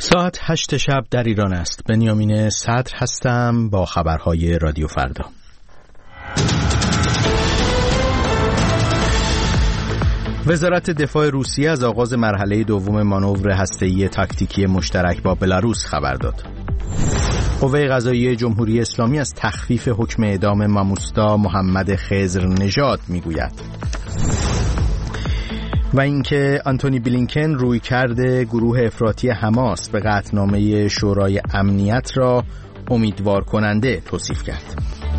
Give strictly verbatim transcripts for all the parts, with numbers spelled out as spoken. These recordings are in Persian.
ساعت هشت شب در ایران است. بنیامین صدر هستم با خبرهای رادیو فردا. وزارت دفاع روسیه از آغاز مرحله دوم مانور هسته‌ای تاکتیکی مشترک با بلاروس خبر داد. قوه قضاییه جمهوری اسلامی از تخفیف حکم اعدام ماموستا محمد خضر نژاد میگوید. و اینکه آنتونی بلینکن رویکرد گروه افراطی حماس به قطعنامه شورای امنیت را امیدوار کننده توصیف کرد.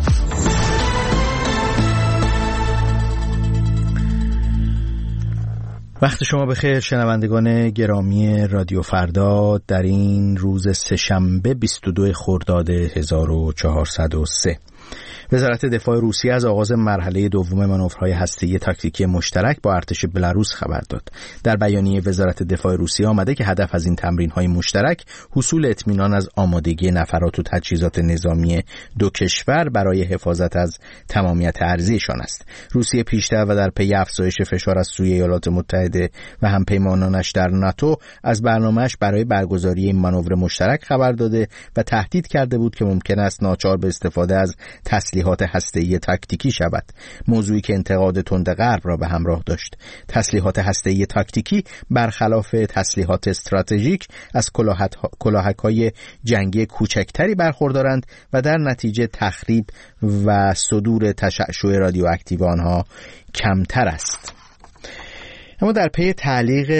وقت شما بخیر شنوندگان گرامی رادیو فردا. در این روز سه‌شنبه بیست و دو خرداد هزار و چهارصد و سه وزارت دفاع روسیه از آغاز مرحله دوم مانورهای هسته‌ای تاکتیکی مشترک با ارتش بلاروس خبر داد. در بیانیه وزارت دفاع روسیه آمده که هدف از این تمرین‌های مشترک حصول اطمینان از آمادگی نفرات و تجهیزات نظامی دو کشور برای حفاظت از تمامیت ارضیشان است. روسیه پیشتر و در پی افزایش فشار از سوی ایالات متحده و همپیمانانش در ناتو از برنامه‌اش برای برگزاری این مانور مشترک خبر داده و تهدید کرده بود که ممکن است ناچار به استفاده از تسلیحات هسته‌ای تاکتیکی شود، موضوعی که انتقاد تند غرب را به همراه داشت. تسلیحات هسته‌ای تاکتیکی برخلاف تسلیحات استراتژیک از کلاهک‌های جنگی کوچکتری برخوردارند و در نتیجه تخریب و صدور تشعشع رادیواکتیو آنها کمتر است. اما در پی تعلیق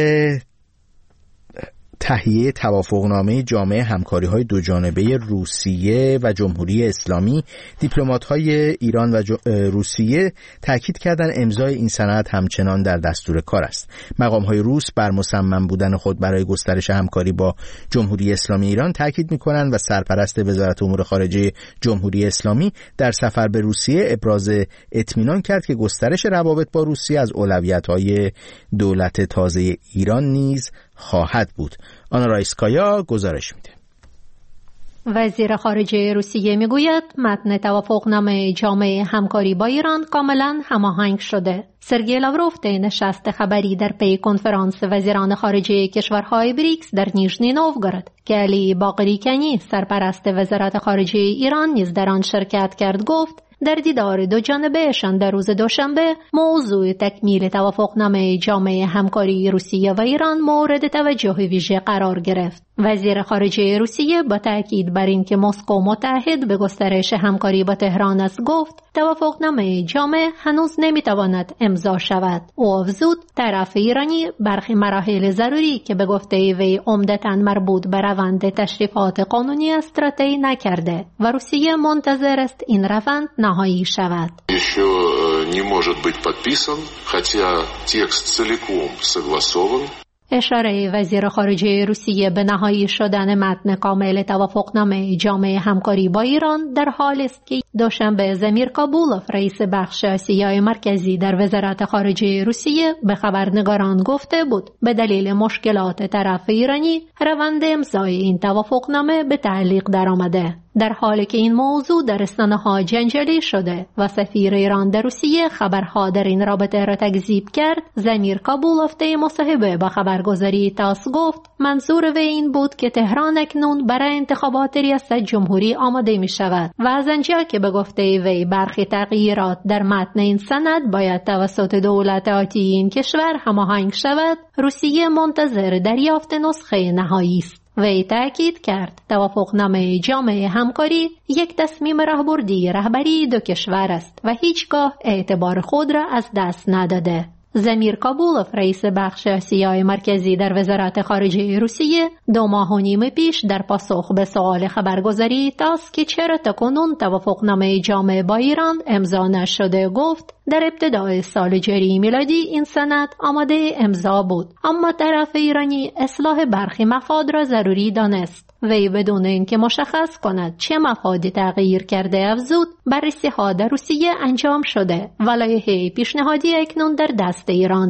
تهیه توافقنامه جامع همکاری‌های دوجانبه روسیه و جمهوری اسلامی، دیپلمات‌های ایران و روسیه تاکید کردند امضای این سند همچنان در دستور کار است. مقام‌های روس بر مصمم بودن خود برای گسترش همکاری با جمهوری اسلامی ایران تاکید می‌کنند و سرپرست وزارت امور خارجه جمهوری اسلامی در سفر به روسیه ابراز اطمینان کرد که گسترش روابط با روسیه از اولویت‌های دولت تازه ایران نیز خواهد بود. آنا رایسکایا گزارش میده. وزیر خارجه روسیه میگوید متن توافقنامه جامع همکاری با ایران کاملا هماهنگ شده. سرگئی لاوروف در نشست خبری در پی کنفرانس وزیران خارجه کشورهای بریکس در نیژنی نوگورود که علی باقری کنی سرپرست وزارت خارجه ایران نیز در آن شرکت کرد گفت در دیدار دو جانبهشان در روز دوشنبه موضوع تکمیل توافقنامه جامع همکاری روسیه و ایران مورد توجه ویژه قرار گرفت. وزیر خارجه روسیه با تاکید بر اینکه مسکو متعهد به گسترش همکاری با تهران است گفت توافقنامه جامع هنوز نمیتواند امضا شود. او افزود طرف ایرانی برخی مراحل ضروری که به گفته وی عمدتاً مربوط به روند تشریفات قانونی است را طی نکرده و روسیه منتظر است این روند نهایی شود. Еще не может быть подписан, хотя текст целиком согласован. اشاره وزیر خارجه روسیه به نهایی شدن متن کامل توافقنامه جامع همکاری با ایران در حالی است که دوشنبه زمیر کابولوف رئیس بخش آسیای مرکزی در وزارت خارجه روسیه به خبرنگاران گفته بود به دلیل مشکلات طرف ایرانی روند امضای این توافقنامه به تعلیق درآمده، در حالی که این موضوع در رسانه‌ها جنجالی شده و سفیر ایران در روسیه خبرها در این رابطه را تکذیب کرد. زمیر کابولوف در مصاحبه با خبرگزاری تاس گفت منظور وی این بود که تهران اکنون برای انتخابات ریاست جمهوری آماده می شود و از آنجا که به گفته وی برخی تغییرات در متن این سند باید توسط دولت آتی این کشور هماهنگ شود، روسیه منتظر دریافت نسخه نهایی است. وی تأکید کرد توافقنامه جامع همکاری یک تصمیم راهبردی رهبری دو کشور است و هیچگاه اعتبار خود را از دست نداده. زمیر کابولوف رئیس بخش آسیای مرکزی در وزارت خارجه روسیه دو ماه و نیم پیش در پاسخ به سوال خبرگزاری تاس که چرا تاکنون توافقنامه جامع با ایران امضا نشده گفت در ابتدای سال جاری میلادی این سند آماده امضا بود، اما طرف ایرانی اصلاح برخی مفاد را ضروری دانست. وی بدون اینکه مشخص کند چه مفادی تغییر کرده افزود بررسی‌ها در روسیه انجام شده و لایحه پیشنهادی اکنون در دست ایران است.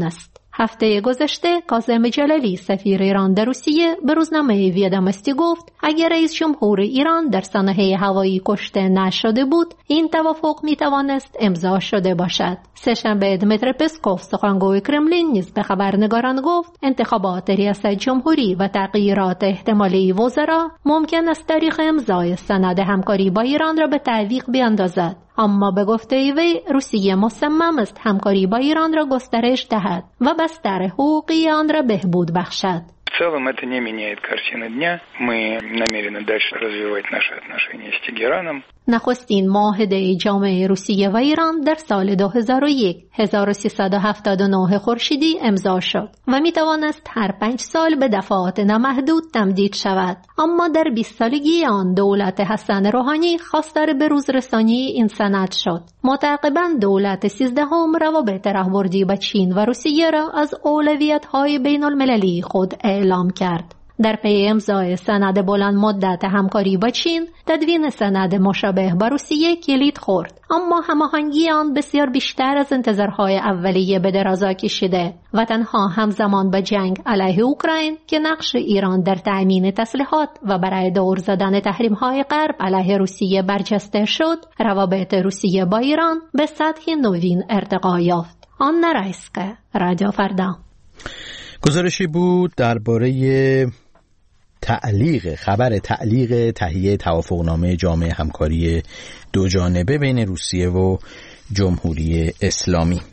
هفته گذشته کاظم جلالی سفیر ایران در روسیه به روزنامه ویدامستی گفت اگر رئیس جمهور ایران در سانحه هوایی کشته نشده بود این توافق می توانست امضا شده باشد. سه‌شنبه دمیتری پسکوف سخنگوی کرملین نیز به خبرنگاران گفت انتخابات ریاست جمهوری و تغییرات احتمالی وزرا ممکن است تاریخ امضای سند همکاری با ایران را به تعویق بیاندازد، اما به گفته وی روسیه مصمم است همکاری با ایران را گسترش دهد و بستر حقوقی آن را بهبود بخشد. В целом это не меняет картины дня. Мы намерены дальше развивать наши отношения с Тегераном. نخستین معاهده جامعه روسیه و ایران در سال دو هزار و یک هزار و سیصد و هفتاد و نه خورشیدی امضا شد و می توانست هر پنج سال به دفعات نامحدود تمدید شود، اما در بیست سالگی آن دولت حسن روحانی خواستار به روز رسانی این سند شد. متعاقباً دولت سیزدهم روابط راهبردی با چین و روسیه را از اولویت‌های بین المللی خود اعلام کرد. در پی امضای سند بلند مدت همکاری با چین، تدوین سند مشابه با روسیه کلید خورد، اما هماهنگی آن بسیار بیشتر از انتظارهای اولیه به درازا کشیده و تنها همزمان با جنگ علیه اوکراین که نقش ایران در تأمین تسلیحات و برای دور زدن تحریم‌های غرب علیه روسیه برجسته شد، روابط روسیه با ایران به سطح نوین ارتقا یافت. آنا رایسکا، رادیو فردا. گزارشی بود درباره تعلیق خبر تعلیق تهیه توافقنامه جامعه همکاری دو جانبه بین روسیه و جمهوری اسلامی.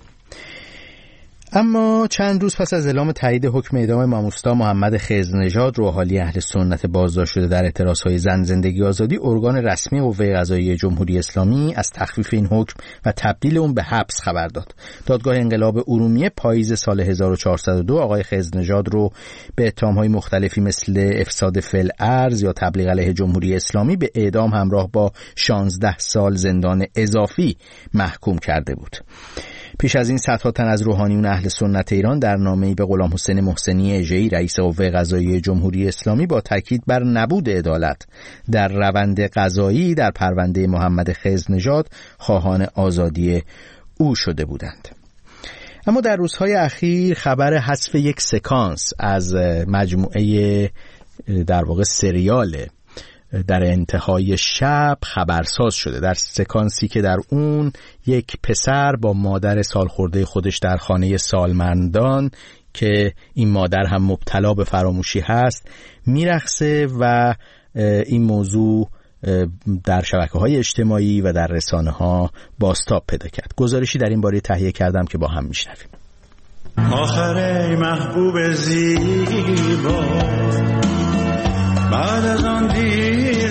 اما چند روز پس از اعلام تایید حکم اعدام ماموستا محمد خضرنژاد روحانی اهل سنت بازداشت شده در اعتراضهای زن زندگی آزادی، ارگان رسمی قوه قضاییه جمهوری اسلامی از تخفیف این حکم و تبدیل اون به حبس خبر داد. دادگاه انقلاب ارومیه پاییز سال هزار و چهارصد و دو آقای خضرنژاد رو به اتهام‌های مختلفی مثل افساد فی‌الارض یا تبلیغ علیه جمهوری اسلامی به اعدام همراه با شانزده سال زندان اضافی محکوم کرده بود. پیش از این صدها تن از روحانیون اهل سنت ایران در نامه‌ای به غلام حسین محسنی اژه‌ای رئیس قوه قضاییه جمهوری اسلامی با تاکید بر نبود عدالت در روند قضایی در پرونده محمد خضرنژاد خواهان آزادی او شده بودند. اما در روزهای اخیر خبر حذف یک سکانس از مجموعه در واقع سریال در انتهای شب خبرساز شده، در سکانسی که در اون یک پسر با مادر سالخورده خودش در خانه سالمندان که این مادر هم مبتلا به فراموشی هست میرقصه و این موضوع در شبکه‌های اجتماعی و در رسانه‌ها بازتاب پیدا کرد. گزارشی در این باره تهیه کردم که با هم میشنویم. آخر محبوب زیبا بعد از آن دیر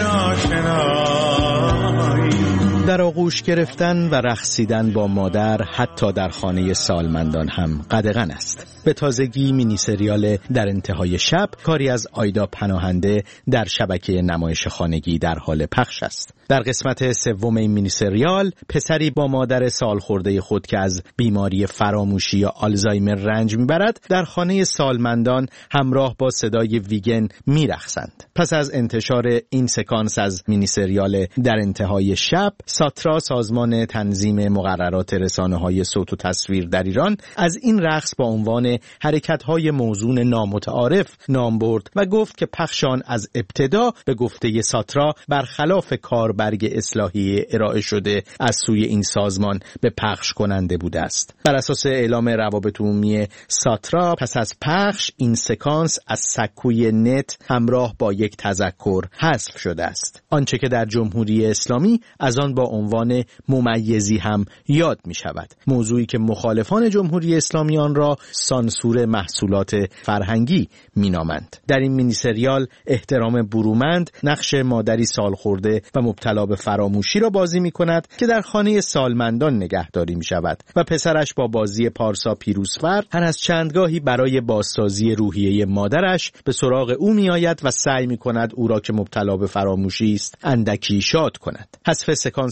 آشنایی، در آغوش گرفتن و رقصیدن با مادر حتی در خانه سالمندان هم قدغن است. به تازگی مینی سریال در انتهای شب کاری از آیدا پناهنده در شبکه نمایش خانگی در حال پخش است. در قسمت سوم این مینی سریال پسری با مادر سالخورده خود که از بیماری فراموشی یا آلزایمر رنج میبرد در خانه سالمندان همراه با صدای ویگن میرقصند. پس از انتشار این سکانس از مینی سریال در انتهای شب، ساترا سازمان تنظیم مقررات رسانه‌های صوت و تصویر در ایران از این رقص با عنوان حرکت‌های موزون نامتعارف نام برد و گفت که پخش آن از ابتدا به گفته ساترا برخلاف کاربرگ اصلاحی ارائه شده از سوی این سازمان به پخش کننده بوده است. بر اساس اعلام روابط عمومی ساترا پس از پخش این سکانس از سکوی نت همراه با یک تذکر حذف شده است. آنچه که در جمهوری اسلامی از آن با عنوان ممیزی هم یاد می شود، موضوعی که مخالفان جمهوری اسلامی آن را سانسور محصولات فرهنگی می نامند. در این مینی سریال احترام برومند نقش مادری سالخورده و مبتلا به فراموشی را بازی می کند که در خانه سالمندان نگهداری می شود و پسرش با بازی پارسا پیروزفر هر از چندگاهی برای بازسازی روحیه مادرش به سراغ او می آید و سعی می کند او را که مبتلا به فراموشی است اندکی شاد کند. حذف سکانس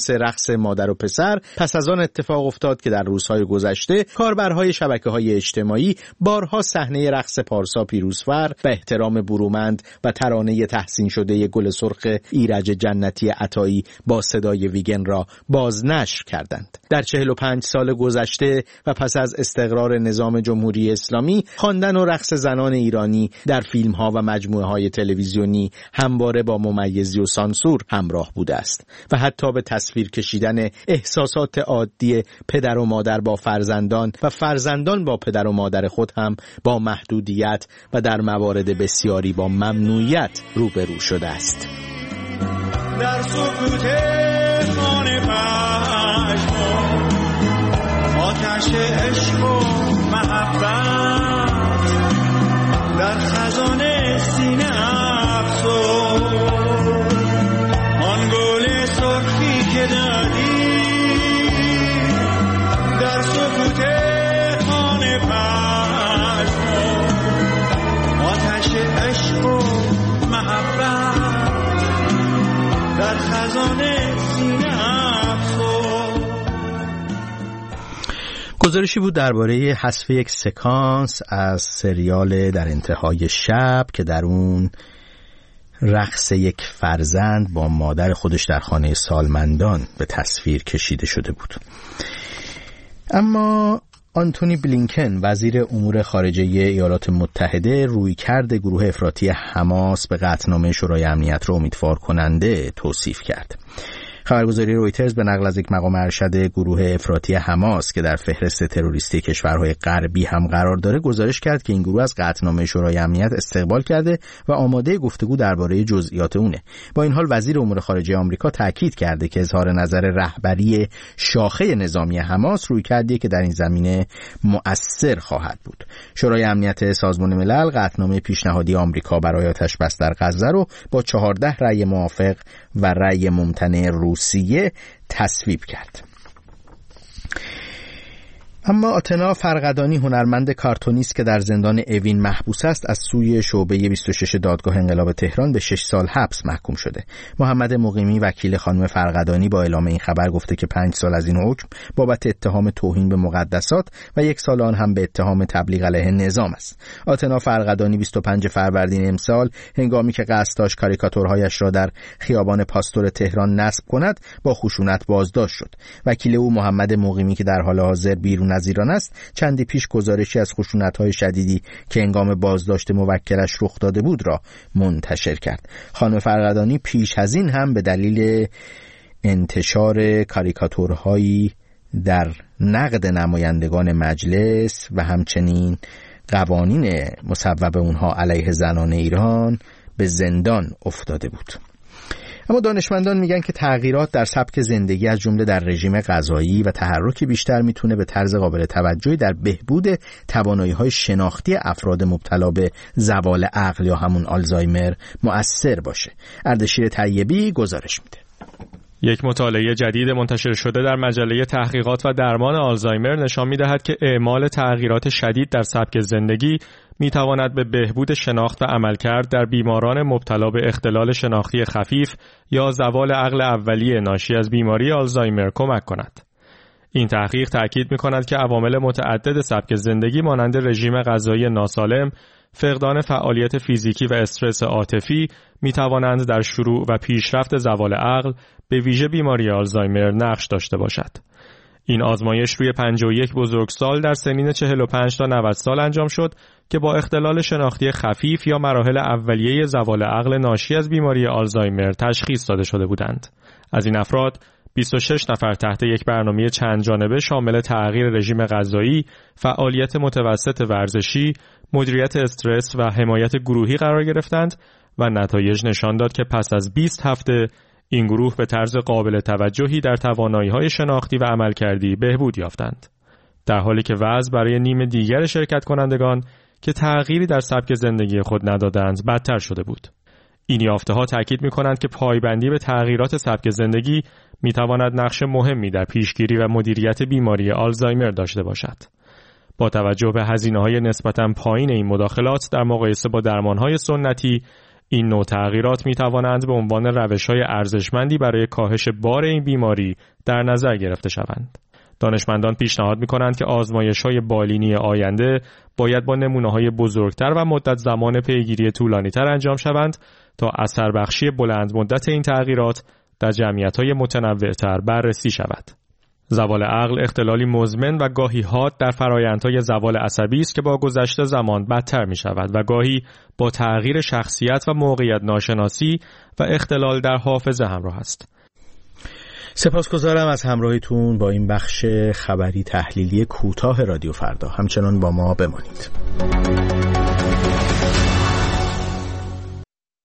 سکانس رقص مادر و پسر پس از آن اتفاق افتاد که در روزهای گذشته کاربرهای شبکه‌های اجتماعی بارها صحنه رقص پارسا پیروزفر به احترام برومند و ترانه تحسین شده گل سرخ ایرج جنتی عطایی با صدای ویگن را بازنشر کردند. در چهل و پنج سال گذشته و پس از استقرار نظام جمهوری اسلامی، خواندن و رقص زنان ایرانی در فیلم‌ها و مجموعه‌های تلویزیونی همواره با ممیزی و سانسور همراه بوده است و حتی به تصویر کشیدن احساسات عادی پدر و مادر با فرزندان و فرزندان با پدر و مادر خود هم با محدودیت و در موارد بسیاری با ممنوعیت روبرو شده است. در سکوت خانه پشمان آتش عشق و محبت در خزانه سینه افسون آن گل سرخی که دادی در سکوت خانه پشمان آتش عشق و محبت در خزانه سینه افسون. گزارشی بود درباره حذف یک سکانس از سریال در انتهای شب که در اون رقص یک فرزند با مادر خودش در خانه سالمندان به تصویر کشیده شده بود. اما آنتونی بلینکن وزیر امور خارجه ایالات متحده رویکرد گروه افراطی حماس به قطعنامه شورای امنیت را امیدوار کننده توصیف کرد. خبرگزاری رویترز به نقل از یک مقام ارشد گروه افراطی حماس که در فهرست تروریستی کشورهای غربی هم قرار داره گزارش کرد که این گروه از قطعنامه شورای امنیت استقبال کرده و آماده گفتگو درباره جزئیات اونه. با این حال وزیر امور خارجه آمریکا تاکید کرده که اظهار نظر رهبری شاخه نظامی حماس رویکردی که در این زمینه مؤثر خواهد بود. شورای امنیت سازمان ملل قطعنامه پیشنهادی آمریکا برای آتش بس در غزه رو با چهارده رأی موافق و رأی ممتنع روسیه تصویب کرد. اما آتنا فرقدانی هنرمند کارتونیست که در زندان اوین محبوس است از سوی شعبه بیست و شش دادگاه انقلاب تهران به شش سال حبس محکوم شده. محمد مقیمی وکیل خانم فرقدانی با اعلام این خبر گفته که پنج سال از این حکم بابت اتهام توهین به مقدسات و یک سال آن هم به اتهام تبلیغ علیه نظام است. آتنا فرقدانی بیست و پنجم فروردین امسال هنگامی که قصد داشت کاریکاتورهایش را در خیابان پاستور تهران نصب کند با خشونت بازداشت شد. وکیل او محمد مقیمی که در حال حاضر بیرون از ایران است چندی پیش گزارشی از خشونت‌های شدیدی که هنگام بازداشت موکلش رخ داده بود را منتشر کرد. خانم فرقدانی پیش از این هم به دلیل انتشار کاریکاتورهایی در نقد نمایندگان مجلس و همچنین قوانین مصوب اونها علیه زنان ایران به زندان افتاده بود. اما دانشمندان میگن که تغییرات در سبک زندگی از جمله در رژیم غذایی و تحرک بیشتر میتونه به طرز قابل توجهی در بهبود توانایی‌های شناختی افراد مبتلا به زوال عقل یا همون آلزایمر مؤثر باشه. اردشیر طیبی گزارش میده. یک مطالعه جدید منتشر شده در مجله تحقیقات و درمان آلزایمر نشان می‌دهد که اعمال تغییرات شدید در سبک زندگی می‌تواند به بهبود شناخت و عملکرد در بیماران مبتلا به اختلال شناختی خفیف یا زوال عقل اولیه ناشی از بیماری آلزایمر کمک کند. این تحقیق تأکید می‌کند که عوامل متعدد سبک زندگی مانند رژیم غذایی ناسالم، فقدان فعالیت فیزیکی و استرس عاطفی می‌توانند در شروع و پیشرفت زوال عقل به ویژه بیماری آلزایمر نقش داشته باشد. این آزمایش روی پنجاه و یک بزرگسال در سنین چهل و پنج تا نود سال انجام شد که با اختلال شناختی خفیف یا مراحل اولیه زوال عقل ناشی از بیماری آلزایمر تشخیص داده شده بودند. از این افراد بیست و شش نفر تحت یک برنامه چند جانبه شامل تغییر رژیم غذایی، فعالیت متوسط ورزشی، مدیریت استرس و حمایت گروهی قرار گرفتند و نتایج نشان داد که پس از بیست هفته این گروه به طرز قابل توجهی در توانایی‌های شناختی و عملکردی بهبود یافتند. در حالی که وضع برای نیم دیگر شرکت کنندگان که تغییری در سبک زندگی خود ندادند بدتر شده بود. این یافته‌ها تاکید می‌کنند که پایبندی به تغییرات سبک زندگی می‌تواند نقش مهمی در پیشگیری و مدیریت بیماری آلزایمر داشته باشد. با توجه به هزینه‌های نسبتاً پایین این مداخلات در مقایسه با درمان‌های سنتی، این نوع تغییرات می توانند به عنوان روش‌های ارزشمندی برای کاهش بار این بیماری در نظر گرفته شوند. دانشمندان پیشنهاد می کنند که آزمایش‌های بالینی آینده باید با نمونه‌های بزرگتر و مدت زمان پیگیری طولانی‌تر انجام شوند تا اثر بخشی بلند مدت این تغییرات در جمعیت‌های متنوع‌تر بررسی شود. زوال عقل اختلالی مزمن و گاهی حاد در فرآیندهای زوال عصبی است که با گذشت زمان بدتر می شود و گاهی با تغییر شخصیت و موقعیت ناشناسی و اختلال در حافظه همراه است. سپاسگزارم از همراهیتون با این بخش خبری تحلیلی کوتاه رادیو فردا. همچنان با ما بمانید.